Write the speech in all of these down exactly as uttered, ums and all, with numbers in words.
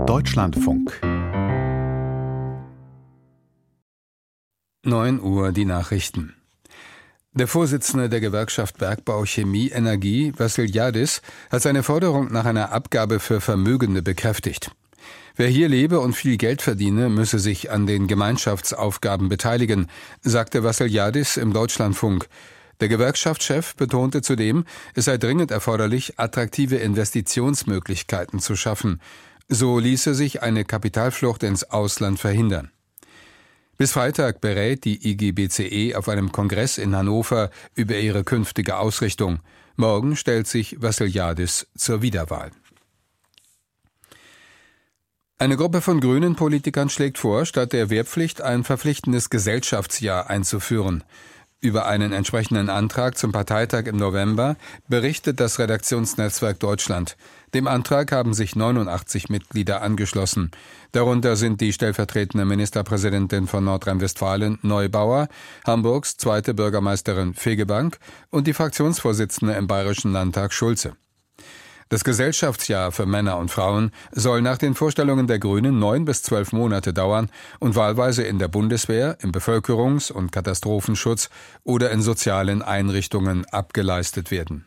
Deutschlandfunk. neun Uhr die Nachrichten. Der Vorsitzende der Gewerkschaft Bergbau, Chemie, Energie, Vassiliadis, hat seine Forderung nach einer Abgabe für Vermögende bekräftigt. Wer hier lebe und viel Geld verdiene, müsse sich an den Gemeinschaftsaufgaben beteiligen, sagte Vassiliadis im Deutschlandfunk. Der Gewerkschaftschef betonte zudem, es sei dringend erforderlich, attraktive Investitionsmöglichkeiten zu schaffen. So ließe sich eine Kapitalflucht ins Ausland verhindern. Bis Freitag berät die I G B C E auf einem Kongress in Hannover über ihre künftige Ausrichtung. Morgen stellt sich Vassiliadis zur Wiederwahl. Eine Gruppe von grünen Politikern schlägt vor, statt der Wehrpflicht ein verpflichtendes Gesellschaftsjahr einzuführen. Über einen entsprechenden Antrag zum Parteitag im November berichtet das Redaktionsnetzwerk Deutschland. Dem Antrag haben sich neunundachtzig Mitglieder angeschlossen. Darunter sind die stellvertretende Ministerpräsidentin von Nordrhein-Westfalen Neubauer, Hamburgs zweite Bürgermeisterin Fegebank und die Fraktionsvorsitzende im Bayerischen Landtag Schulze. Das Gesellschaftsjahr für Männer und Frauen soll nach den Vorstellungen der Grünen neun bis zwölf Monate dauern und wahlweise in der Bundeswehr, im Bevölkerungs- und Katastrophenschutz oder in sozialen Einrichtungen abgeleistet werden.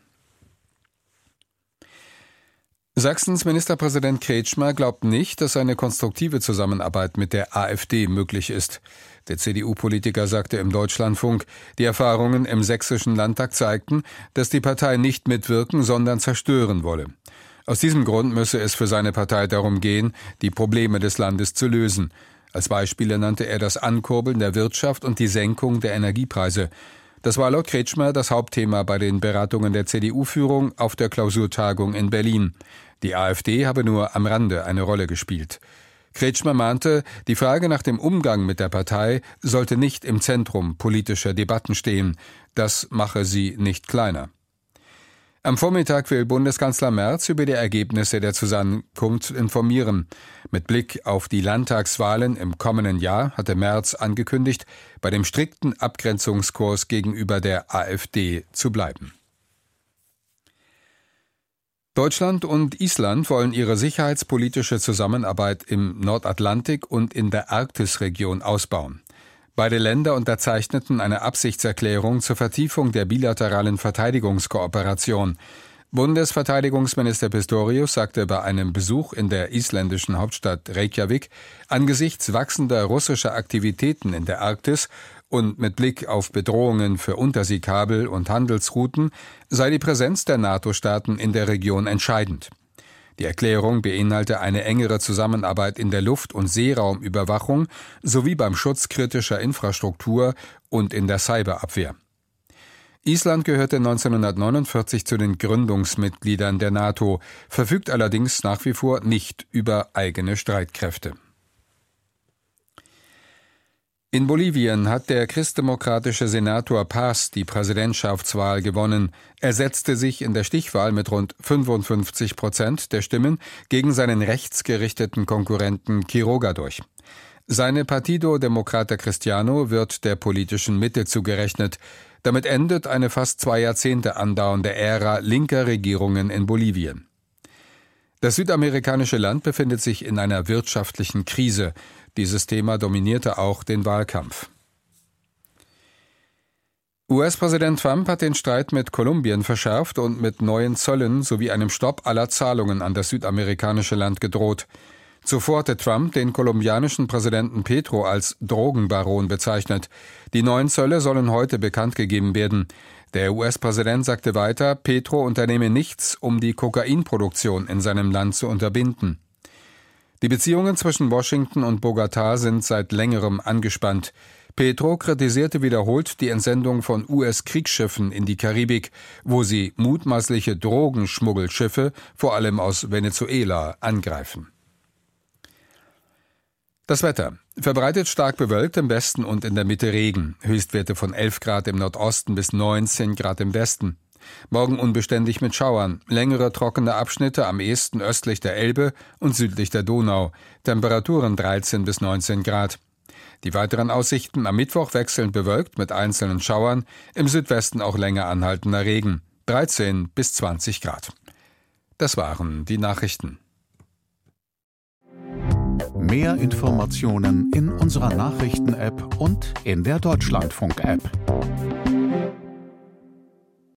Sachsens Ministerpräsident Kretschmer glaubt nicht, dass eine konstruktive Zusammenarbeit mit der AfD möglich ist. Der C D U-Politiker sagte im Deutschlandfunk, die Erfahrungen im sächsischen Landtag zeigten, dass die Partei nicht mitwirken, sondern zerstören wolle. Aus diesem Grund müsse es für seine Partei darum gehen, die Probleme des Landes zu lösen. Als Beispiele nannte er das Ankurbeln der Wirtschaft und die Senkung der Energiepreise. Das war laut Kretschmer das Hauptthema bei den Beratungen der C D U-Führung auf der Klausurtagung in Berlin. Die AfD habe nur am Rande eine Rolle gespielt. Kretschmer mahnte, die Frage nach dem Umgang mit der Partei sollte nicht im Zentrum politischer Debatten stehen. Das mache sie nicht kleiner. Am Vormittag will Bundeskanzler Merz über die Ergebnisse der Zusammenkunft informieren. Mit Blick auf die Landtagswahlen im kommenden Jahr hatte Merz angekündigt, bei dem strikten Abgrenzungskurs gegenüber der AfD zu bleiben. Deutschland und Island wollen ihre sicherheitspolitische Zusammenarbeit im Nordatlantik und in der Arktisregion ausbauen. Beide Länder unterzeichneten eine Absichtserklärung zur Vertiefung der bilateralen Verteidigungskooperation. Bundesverteidigungsminister Pistorius sagte bei einem Besuch in der isländischen Hauptstadt Reykjavik, angesichts wachsender russischer Aktivitäten in der Arktis und mit Blick auf Bedrohungen für Unterseekabel und Handelsrouten sei die Präsenz der NATO-Staaten in der Region entscheidend. Die Erklärung beinhalte eine engere Zusammenarbeit in der Luft- und Seeraumüberwachung sowie beim Schutz kritischer Infrastruktur und in der Cyberabwehr. Island gehörte neunzehnhundertneunundvierzig zu den Gründungsmitgliedern der NATO, verfügt allerdings nach wie vor nicht über eigene Streitkräfte. In Bolivien hat der christdemokratische Senator Paz die Präsidentschaftswahl gewonnen. Er setzte sich in der Stichwahl mit rund fünfundfünfzig Prozent der Stimmen gegen seinen rechtsgerichteten Konkurrenten Quiroga durch. Seine Partido Democrata Cristiano wird der politischen Mitte zugerechnet. Damit endet eine fast zwei Jahrzehnte andauernde Ära linker Regierungen in Bolivien. Das südamerikanische Land befindet sich in einer wirtschaftlichen Krise. Dieses Thema dominierte auch den Wahlkampf. U S-Präsident Trump hat den Streit mit Kolumbien verschärft und mit neuen Zöllen sowie einem Stopp aller Zahlungen an das südamerikanische Land gedroht. Zuvor hatte Trump den kolumbianischen Präsidenten Petro als Drogenbaron bezeichnet. Die neuen Zölle sollen heute bekannt gegeben werden. Der U S-Präsident sagte weiter, Petro unternehme nichts, um die Kokainproduktion in seinem Land zu unterbinden. Die Beziehungen zwischen Washington und Bogotá sind seit längerem angespannt. Petro kritisierte wiederholt die Entsendung von U S-Kriegsschiffen in die Karibik, wo sie mutmaßliche Drogenschmuggelschiffe, vor allem aus Venezuela, angreifen. Das Wetter. Verbreitet stark bewölkt, im Westen und in der Mitte Regen. Höchstwerte von elf Grad im Nordosten bis neunzehn Grad im Westen. Morgen unbeständig mit Schauern, längere trockene Abschnitte am ehesten östlich der Elbe und südlich der Donau. Temperaturen dreizehn bis neunzehn Grad. Die weiteren Aussichten am Mittwoch wechselnd bewölkt mit einzelnen Schauern, im Südwesten auch länger anhaltender Regen. dreizehn bis zwanzig Grad. Das waren die Nachrichten. Mehr Informationen in unserer Nachrichten-App und in der Deutschlandfunk-App.